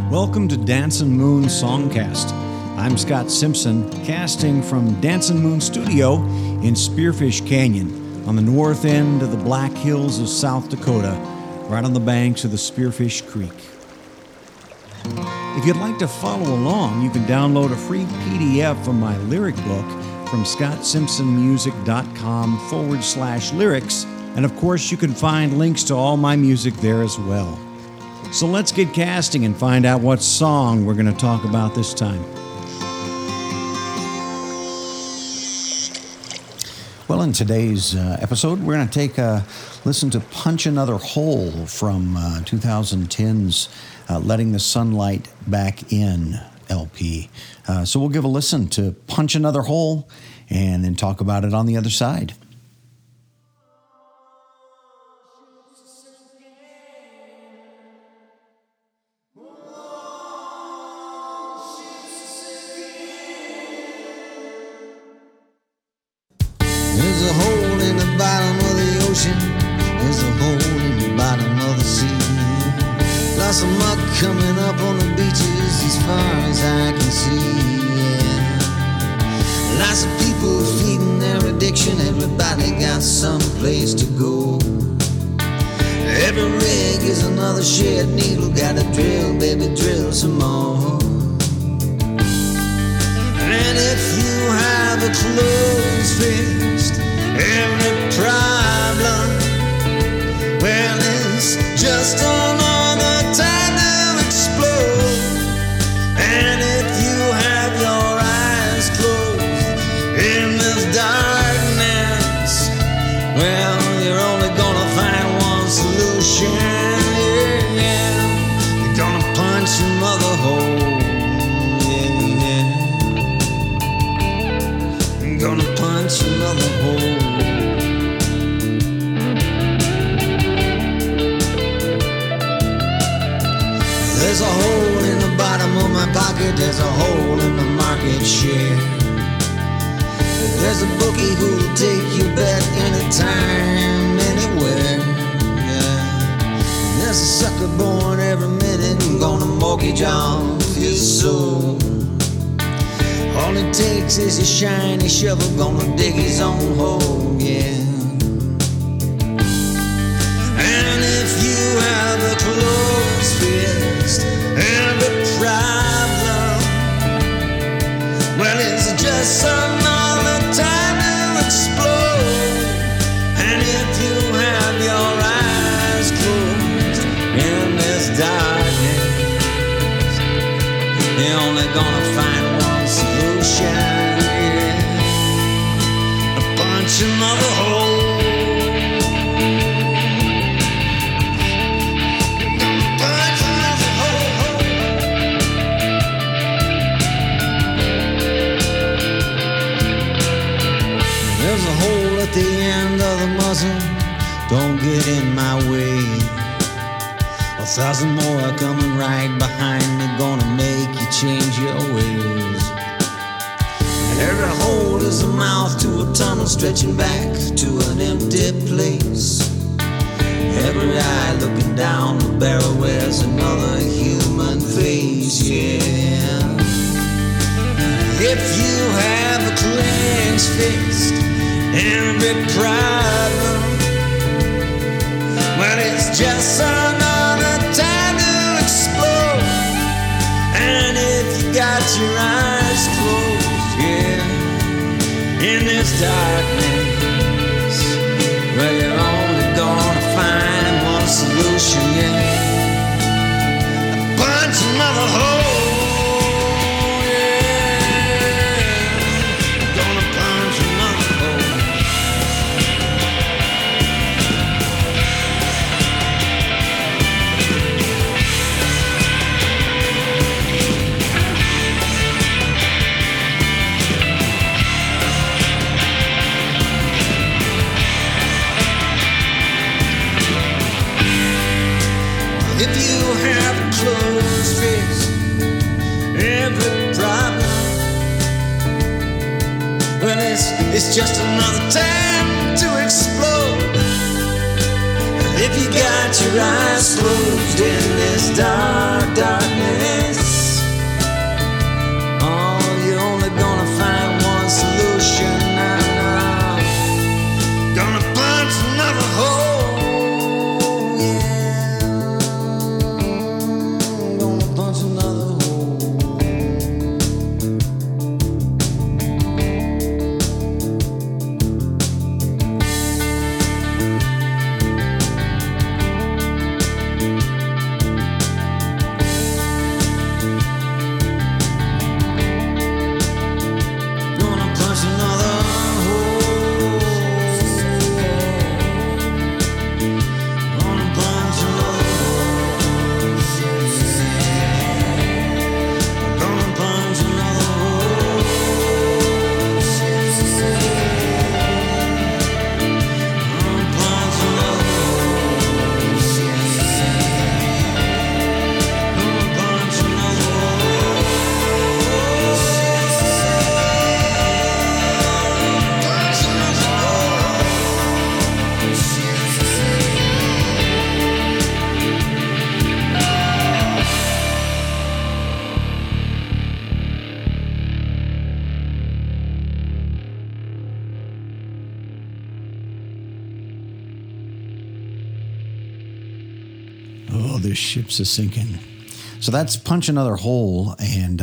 Welcome to Dancin' Moon Songcast. I'm Scott Simpson, casting from Dancin' Moon Studio in Spearfish Canyon on the north end of the Black Hills of South Dakota, right on the banks of the Spearfish Creek. If you'd like to follow along, you can download a free PDF of my lyric book from scottsimpsonmusic.com/lyrics, and of course you can find links to all my music there as well. So let's get casting and find out what song we're going to talk about this time. Well, in today's episode, we're going to take a listen to Punch Another Hole from 2010's Letting the Sunlight Back In LP. So we'll give a listen to Punch Another Hole and then talk about it on the other side. There's a hole in the bottom of the ocean. There's a hole in the bottom of the sea. Lots of muck coming up on the beaches as far as I can see, yeah. Lots of people feeding their addiction. Everybody got some place to go. Every rig is another shed needle. Gotta drill, baby, drill some more. And if you have a closed fist, every problem, well, it's just another time to explode. And if you have your eyes closed in this darkness, well, you're only gonna find one solution, yeah. You're gonna punch your mother hole. Gonna punch another hole. There's a hole in the bottom of my pocket. There's a hole in the market share. There's a bookie who'll take your bet anytime, anywhere, yeah. There's a sucker born every minute who's gonna mortgage off his soul. All it takes is a shiny shovel, gonna dig his own hole, yeah. And if you have a closed fist, every problem, well, it's just another time to explode. And if you have your eyes closed in this darkness, you're only gonna find one solution, yeah. Punch another hole. Punch another hole. There's a hole at the end of the muzzle. Don't get in my way. 1,000 more are coming right behind me, gonna make you change your ways. Every hole is a mouth to a tunnel stretching back to an empty place. Every eye looking down the barrel wears another human face, yeah. If you have a clenched fist, every problem, well, it's just another time to explode. And if you got your eyes closed, yeah, in this darkness, well, you're only gonna find one solution, yeah. Punch another hole, yeah. Gonna punch another hole. If you have a closed fist, every problem, well, it's just another time to explode. If you got your eyes closed in this dark, darkness, Oh, this ship's a sinking. So that's Punch Another Hole, and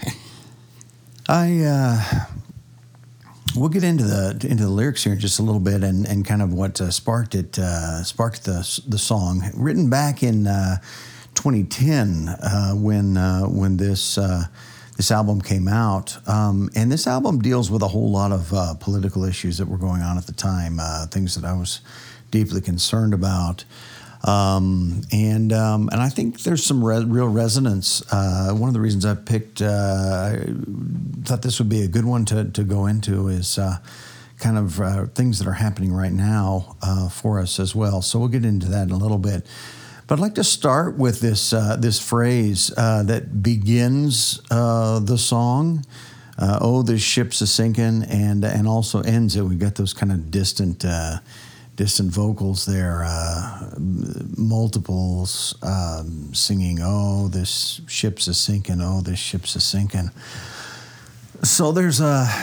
we'll get into the lyrics here in just a little bit, and kind of what sparked the song, written back in 2010 when this album came out, and this album deals with a whole lot of political issues that were going on at the time, things that I was deeply concerned about. And I think there's some real resonance. One of the reasons I picked, I thought this would be a good one to go into is kind of things that are happening right now for us as well. So we'll get into that in a little bit. But I'd like to start with this phrase that begins the song. Oh, this ship's a sinking, and also ends it. We've got those kind of distant vocals there, multiples singing, oh, this ship's a sinking, oh, this ship's a sinking. So there's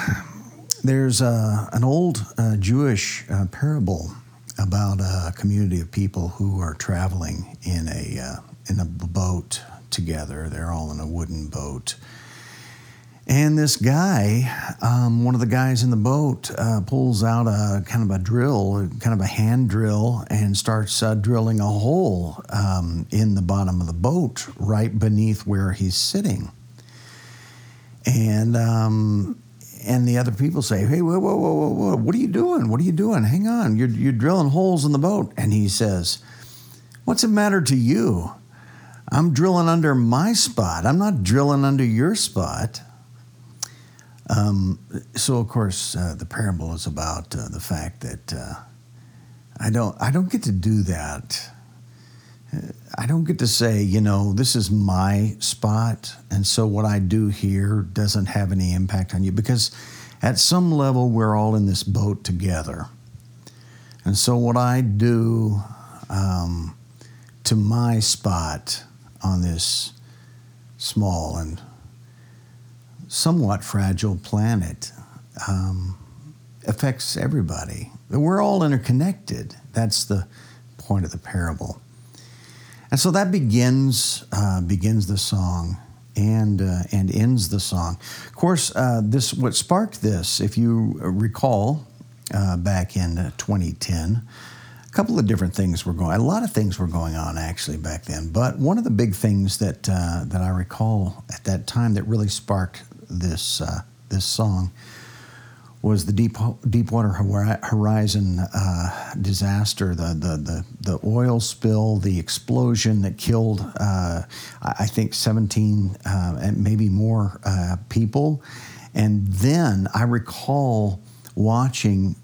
an old Jewish parable about a community of people who are traveling in a boat together. They're all in a wooden boat. And this guy, one of the guys in the boat, pulls out a kind of a drill, kind of a hand drill, and starts drilling a hole in the bottom of the boat right beneath where he's sitting. And the other people say, hey, whoa, what are you doing? What are you doing? Hang on, you're drilling holes in the boat. And he says, what's the matter to you? I'm drilling under my spot. I'm not drilling under your spot. So of course, the parable is about the fact that I don't get to do that. I don't get to say, this is my spot, and so what I do here doesn't have any impact on you, because at some level we're all in this boat together. And so what I do to my spot on this small and somewhat fragile planet affects everybody. We're all interconnected. That's the point of the parable. And so that begins the song and ends the song. Of course, what sparked this, if you recall, back in 2010, a couple of different things a lot of things were going on actually back then. But one of the big things that I recall at that time that really sparked this song was the Deepwater Horizon disaster, the oil spill, the explosion that killed I think 17 and maybe more people. And then I recall watching.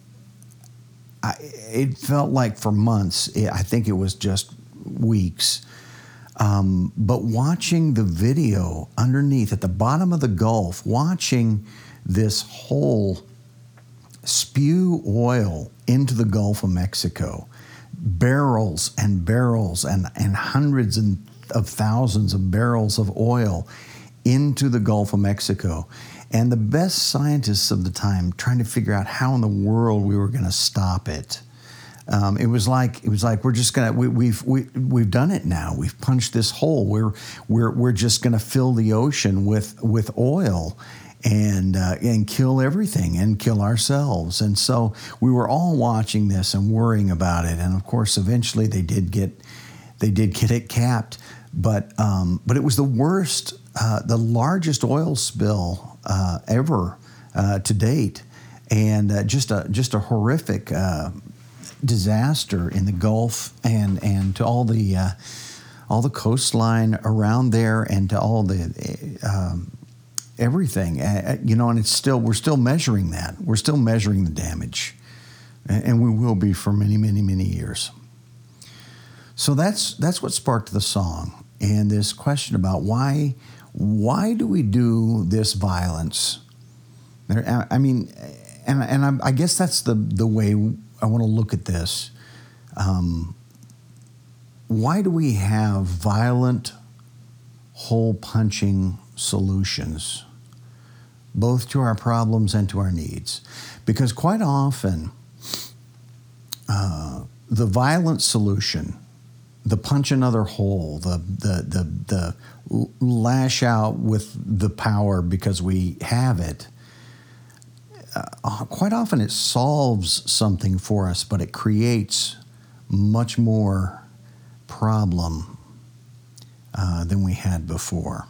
It felt like for months. I think it was just weeks. But watching the video underneath at the bottom of the Gulf, watching this hole spew oil into the Gulf of Mexico, barrels and barrels and hundreds of thousands of barrels of oil into the Gulf of Mexico. And the best scientists of the time trying to figure out how in the world we were going to stop it. It was like we're just gonna we've done it now. We've punched this hole. We're just gonna fill the ocean with oil and kill everything and kill ourselves. And so we were all watching this and worrying about it. And of course, eventually they did get it capped. But it was the worst, the largest oil spill ever to date, and just a horrific disaster in the Gulf and to all the coastline around there and to all the everything, and we're still measuring that. We're still measuring the damage, and we will be for many, many, many years. So that's what sparked the song, and this question about why do we do this violence? I guess that's the way I want to look at this. Why do we have violent, hole-punching solutions, both to our problems and to our needs? Because quite often, the violent solution the punch another hole, the lash out with the power because we have it, quite often it solves something for us, but it creates much more problem than we had before.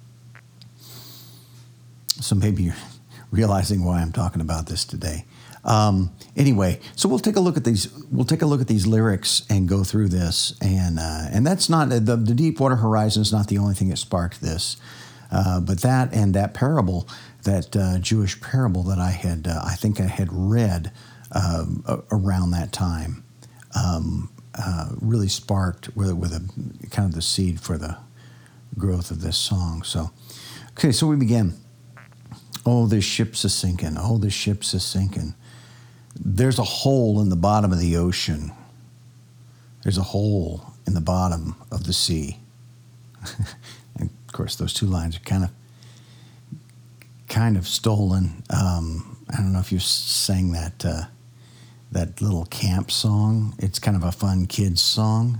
So maybe you're realizing why I'm talking about this today. Anyway, so we'll take a look at these. We'll take a look at these lyrics and go through this. And that's not the Deepwater Horizon is not the only thing that sparked this, but that and that parable, that Jewish parable that I think I had read around that time, really sparked with a kind of the seed for the growth of this song. So, okay, so we begin. Oh, this ship's a sinking. Oh, this ship's a sinking. There's a hole in the bottom of the ocean. There's a hole in the bottom of the sea. And of course, those two lines are kind of stolen. I don't know if you sang that little camp song. It's kind of a fun kids song.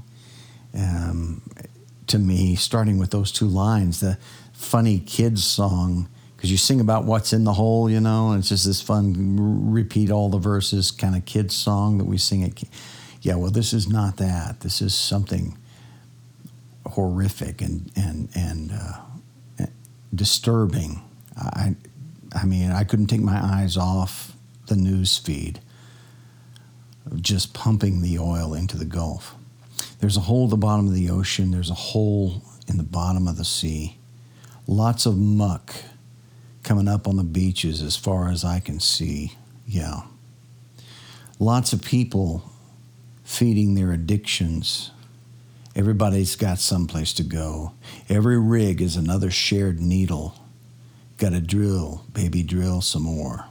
To me, starting with those two lines, the funny kids song, because you sing about what's in the hole, and it's just this fun, repeat all the verses kind of kids song that we sing at. Yeah, well, this is not that. This is something horrific and disturbing. I mean, I couldn't take my eyes off the news feed of just pumping the oil into the Gulf. There's a hole at the bottom of the ocean. There's a hole in the bottom of the sea. Lots of muck coming up on the beaches as far as I can see. Yeah. Lots of people feeding their addictions. Everybody's got someplace to go. Every rig is another shared needle. Gotta drill, baby, drill some more.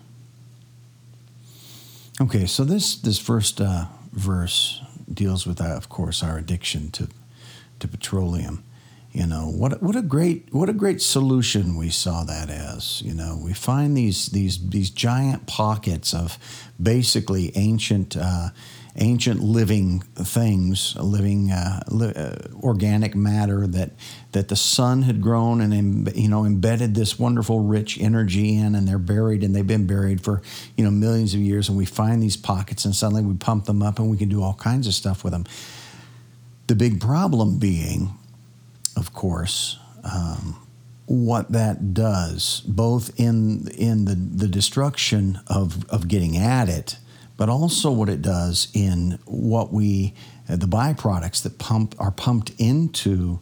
Okay, so this first verse deals with, of course, our addiction to petroleum. What a great solution we saw that as. We find these giant pockets of basically ancient living things, organic matter that the sun had grown and embedded this wonderful rich energy in, and they've been buried for millions of years, and we find these pockets and suddenly we pump them up and we can do all kinds of stuff with them. The big problem being, of course, what that does, both in the destruction of getting at it, but also what it does in what the byproducts that are pumped into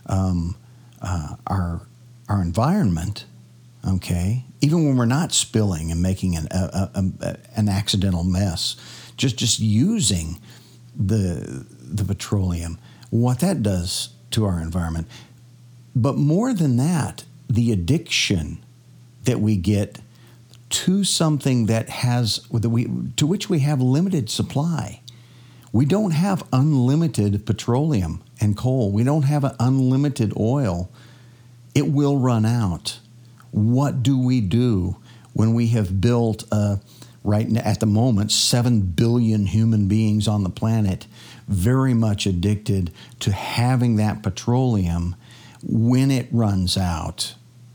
our environment. Okay, even when we're not spilling and making an accidental mess, just using the petroleum, what that does to our environment. But more than that, the addiction that we get to something to which we have limited supply. We don't have unlimited petroleum and coal. We don't have unlimited oil. It will run out. What do we do when we have built, right at the moment, 7 billion human beings on the planet, very much addicted to having that petroleum? When it runs out,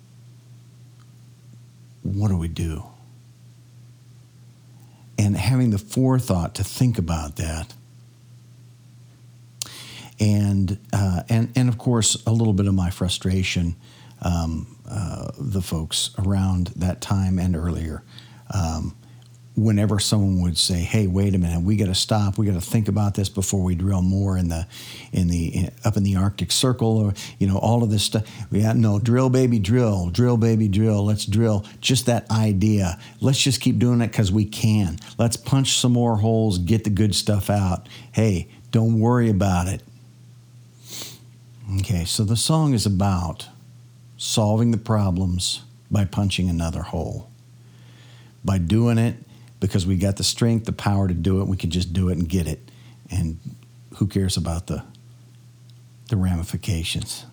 what do we do? And having the forethought to think about that. And of course, a little bit of my frustration, the folks around that time and earlier, whenever someone would say, "Hey, wait a minute, we got to stop. We got to think about this before we drill more up in the Arctic Circle," or all of this stuff. No, drill, baby, drill, baby, drill. Let's drill. Just that idea. Let's just keep doing it because we can. Let's punch some more holes, get the good stuff out. Hey, don't worry about it. Okay, so the song is about solving the problems by punching another hole. By doing it, because we got the strength, the power to do it, we can just do it and get it. And who cares about the ramifications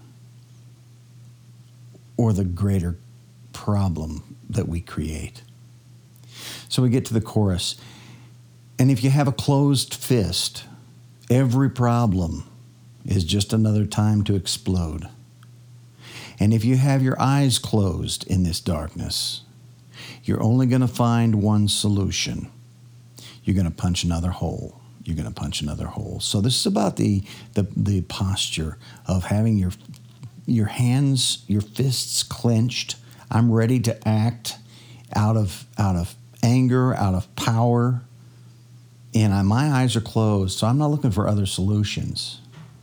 or the greater problem that we create? So we get to the chorus. And if you have a closed fist, every problem is just another time to explode. And if you have your eyes closed in this darkness, you're only going to find one solution. You're going to punch another hole. You're going to punch another hole. So this is about the posture of having your hands, your fists clenched. I'm ready to act out of anger, out of power. And my eyes are closed, so I'm not looking for other solutions.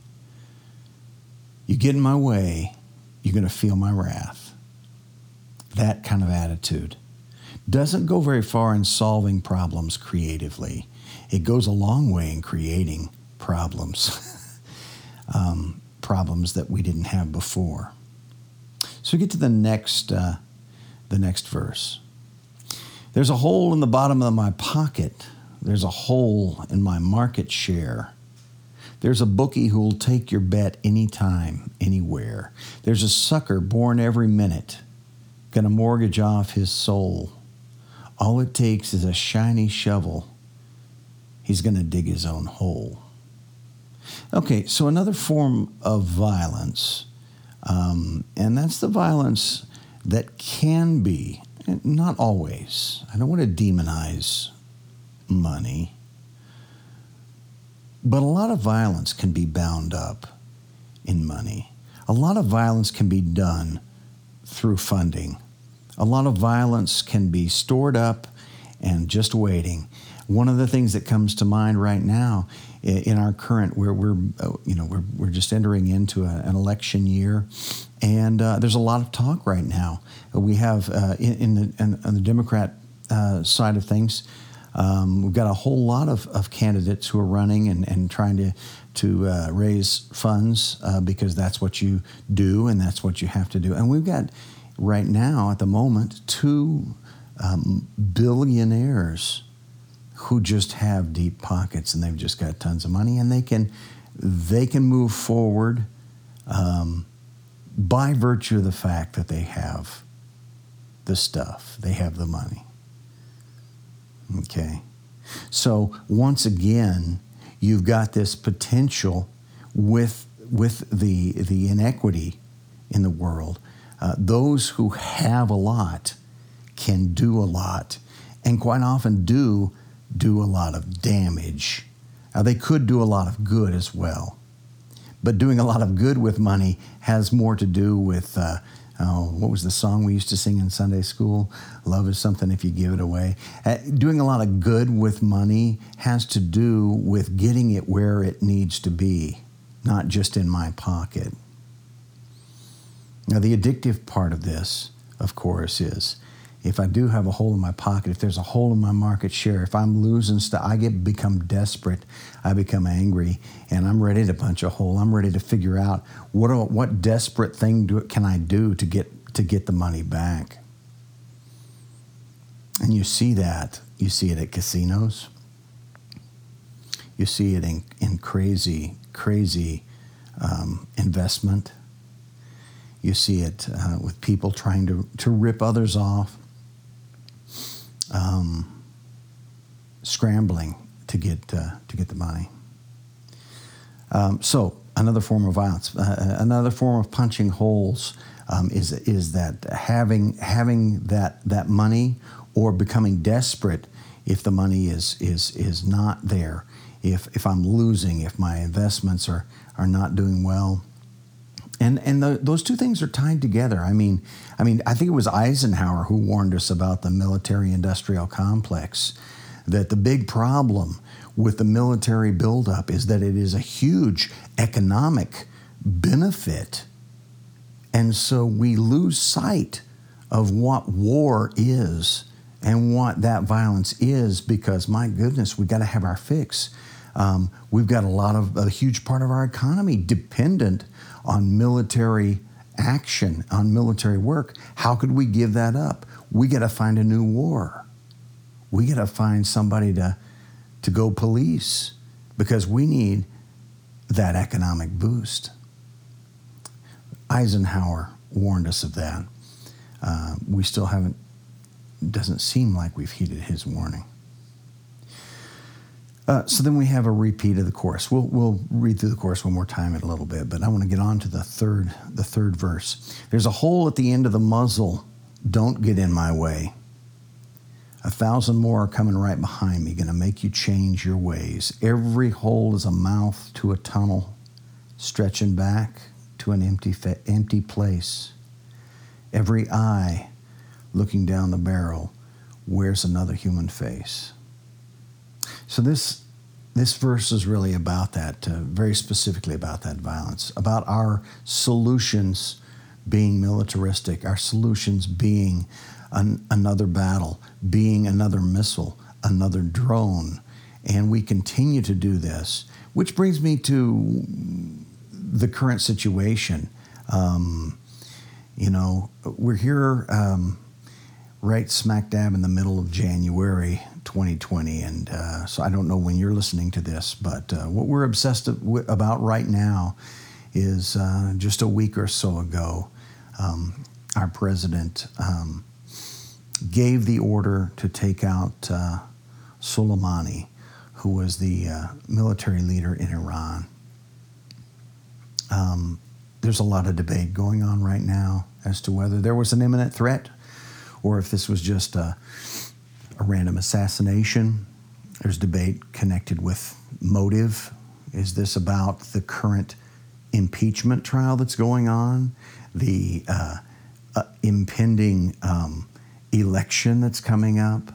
You get in my way, you're going to feel my wrath. That kind of attitude doesn't go very far in solving problems creatively. It goes a long way in creating problems, problems that we didn't have before. So we get to the next verse. There's a hole in the bottom of my pocket. There's a hole in my market share. There's a bookie who'll take your bet anytime, anywhere. There's a sucker born every minute, gonna mortgage off his soul. All it takes is a shiny shovel. He's gonna dig his own hole. Okay, so another form of violence, and that's the violence that can be, not always. I don't want to demonize money. But a lot of violence can be bound up in money. A lot of violence can be done through funding. A lot of violence can be stored up and just waiting. One of the things that comes to mind right now in our current, where we're just entering into an election year, and there's a lot of talk right now. We have on the Democrat side of things. We've got a whole lot of candidates who are running and trying to raise funds because that's what you do and that's what you have to do. And we've got right now at the moment 2 billionaires who just have deep pockets and they've just got tons of money, and they can move forward by virtue of the fact that they have the stuff, they have the money. Okay, so once again, you've got this potential with the inequity in the world. Those who have a lot can do a lot, and quite often do a lot of damage. Now, they could do a lot of good as well, but doing a lot of good with money has more to do with what was the song we used to sing in Sunday school? Love is something if you give it away. Doing a lot of good with money has to do with getting it where it needs to be, not just in my pocket. Now, the addictive part of this, of course, is if I do have a hole in my pocket, if there's a hole in my market share, if I'm losing stuff, I become desperate, I become angry, and I'm ready to punch a hole. I'm ready to figure out what desperate thing can I do to get the money back. And you see that. You see it at casinos. You see it in crazy investment. You see it with people trying to rip others off. Scrambling to get the money. So another form of violence, another form of punching holes is that having that money, or becoming desperate if the money is not there, if I'm losing, if my investments are not doing well. And those two things are tied together. I mean, I think it was Eisenhower who warned us about the military-industrial complex, that the big problem with the military buildup is that it is a huge economic benefit. And so we lose sight of what war is and what that violence is, because, my goodness, we've got to have our fix. We've got a huge part of our economy dependent on military action, on military work. How could we give that up? We got to find a new war. We got to find somebody to go police, because we need that economic boost. Eisenhower warned us of that. We still haven't, doesn't seem like we've heeded his warning. So then we have a repeat of the chorus. We'll read through the chorus one more time in a little bit, but I want to get on to the third verse. There's a hole at the end of the muzzle. Don't get in my way. 1,000 more are coming right behind me, going to make you change your ways. Every hole is a mouth to a tunnel, stretching back to an empty place. Every eye looking down the barrel wears another human face. So this verse is really about that, very specifically about that violence, about our solutions being militaristic, our solutions being another battle, being another missile, another drone. And we continue to do this, which brings me to the current situation. We're here right smack dab in the middle of January 2020. And so I don't know when you're listening to this, but what we're obsessed about right now is just a week or so ago, our president gave the order to take out Soleimani, who was the military leader in Iran. There's a lot of debate going on right now as to whether there was an imminent threat or if this was just a random assassination. There's debate connected with motive. Is this about the current impeachment trial that's going on, the impending election that's coming up,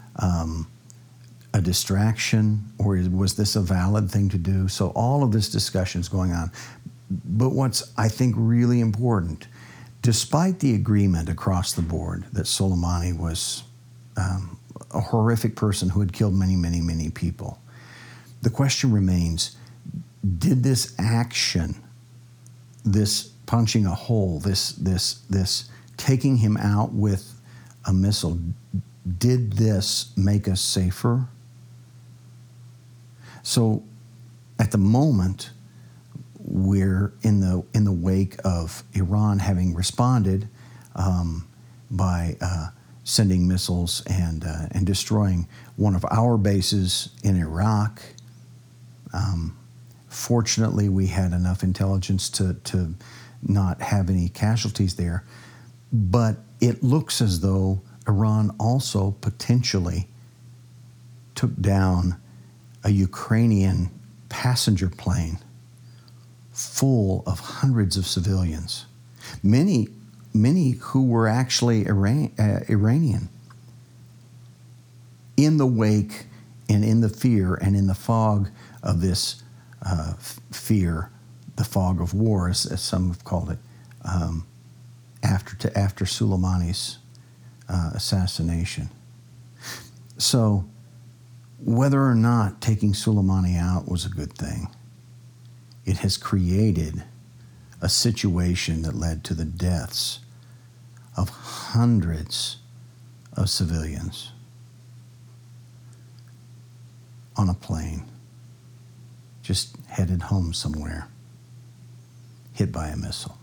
a distraction, or was this a valid thing to do? So all of this discussion is going on. But what's, I think, really important, despite the agreement across the board that Soleimani was a horrific person who had killed many, many, many people, the question remains, did this action, this punching a hole, this taking him out with a missile, did this make us safer? So at the moment, we're in the wake of Iran having responded by sending missiles and destroying one of our bases in Iraq. Fortunately, we had enough intelligence to not have any casualties there. But it looks as though Iran also potentially took down a Ukrainian passenger plane full of hundreds of civilians, many who were actually Iranian. In the wake and in the fear and in the fog of this fear, the fog of war, as some have called it, after Soleimani's assassination. So whether or not taking Soleimani out was a good thing, it has created a situation that led to the deaths of hundreds of civilians on a plane, just headed home somewhere, hit by a missile.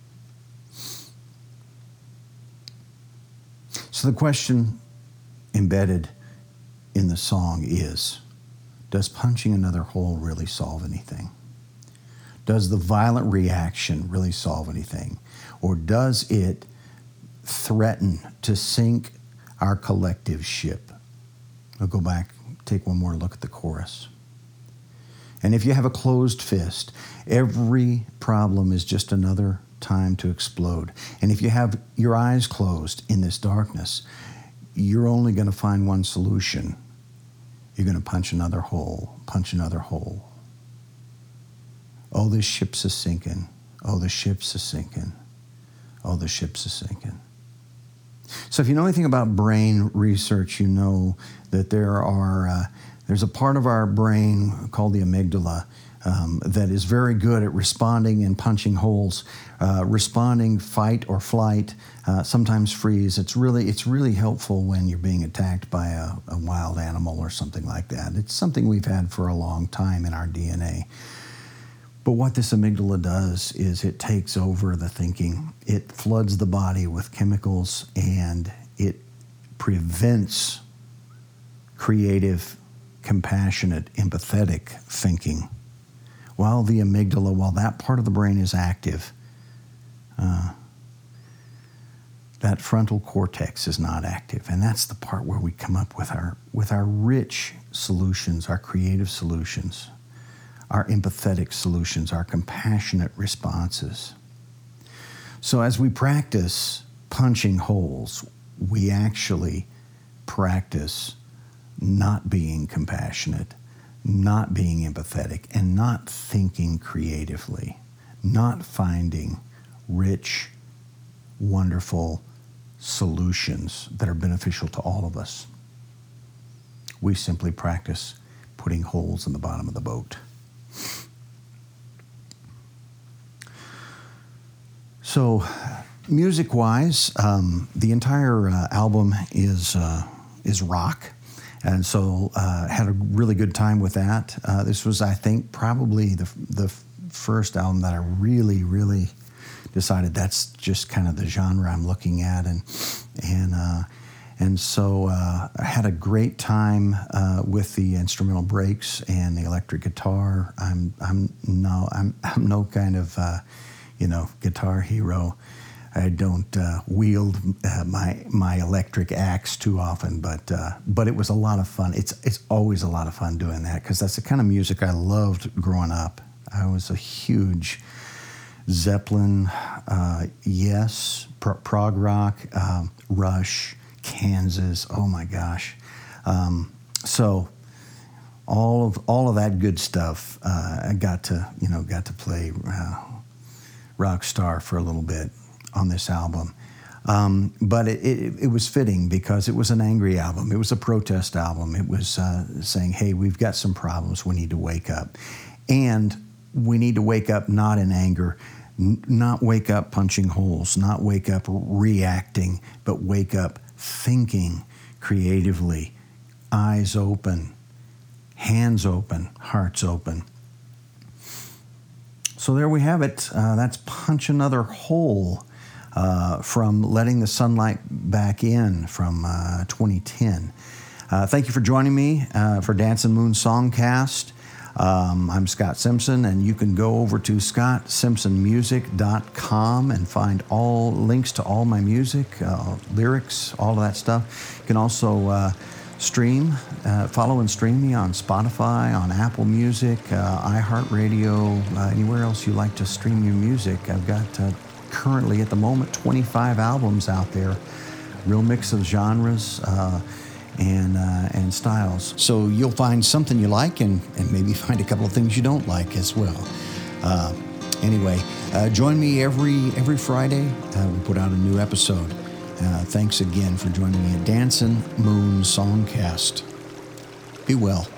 So the question embedded in the song is, does punching another hole really solve anything? Does the violent reaction really solve anything? Or does it threaten to sink our collective ship? I'll go back, take one more look at the chorus. And if you have a closed fist, every problem is just another time to explode. And if you have your eyes closed in this darkness, you're only going to find one solution. You're going to punch another hole, punch another hole. Oh, the ship's a sinking. Oh, the ship's a sinking. Oh, the ship's a sinking. So if you know anything about brain research, you know that there's a part of our brain called the amygdala that is very good at responding and punching holes, responding fight or flight, sometimes freeze. It's really helpful when you're being attacked by a wild animal or something like that. It's something we've had for a long time in our DNA. But what this amygdala does is it takes over the thinking. It floods the body with chemicals and it prevents creative compassionate, empathetic thinking, while the amygdala, while that part of the brain is active, that frontal cortex is not active. And that's the part where we come up with our rich solutions, our creative solutions, our empathetic solutions, our compassionate responses. So as we practice punching holes, we actually practice not being compassionate, not being empathetic, and not thinking creatively, not finding rich, wonderful solutions that are beneficial to all of us. We simply practice putting holes in the bottom of the boat. So, music-wise, the entire album is rock, and so had a really good time with that. This was, I think, probably the first album that I really decided that's just kind of the genre I'm looking at, and so I had a great time with the instrumental breaks and the electric guitar. I'm no kind of guitar hero. I don't wield my electric axe too often, but it was a lot of fun. It's always a lot of fun doing that because that's the kind of music I loved growing up. I was a huge Zeppelin, Yes, prog rock, Rush, Kansas. Oh my gosh! So all of that good stuff. I got to play rock star for a little bit on this album. But it was fitting because it was an angry album. It was a protest album. It was saying, hey, we've got some problems. We need to wake up. And we need to wake up not in anger, not wake up punching holes, not wake up reacting, but wake up thinking creatively, eyes open, hands open, hearts open. So there we have it. That's Punch Another Hole from Letting the Sunlight Back In from 2010. Thank you for joining me for Dancing Moon Songcast. I'm Scott Simpson, and you can go over to ScottSimpsonMusic.com and find all links to all my music, lyrics, all of that stuff. You can also follow and stream me on Spotify, on Apple Music, iHeartRadio, anywhere else you like to stream your music. I've got currently at the moment 25 albums out there, real mix of genres and styles. So you'll find something you like and maybe find a couple of things you don't like as well. Anyway, join me every Friday. We put out a new episode. Thanks again for joining me at Dancing Moon Songcast. Be well.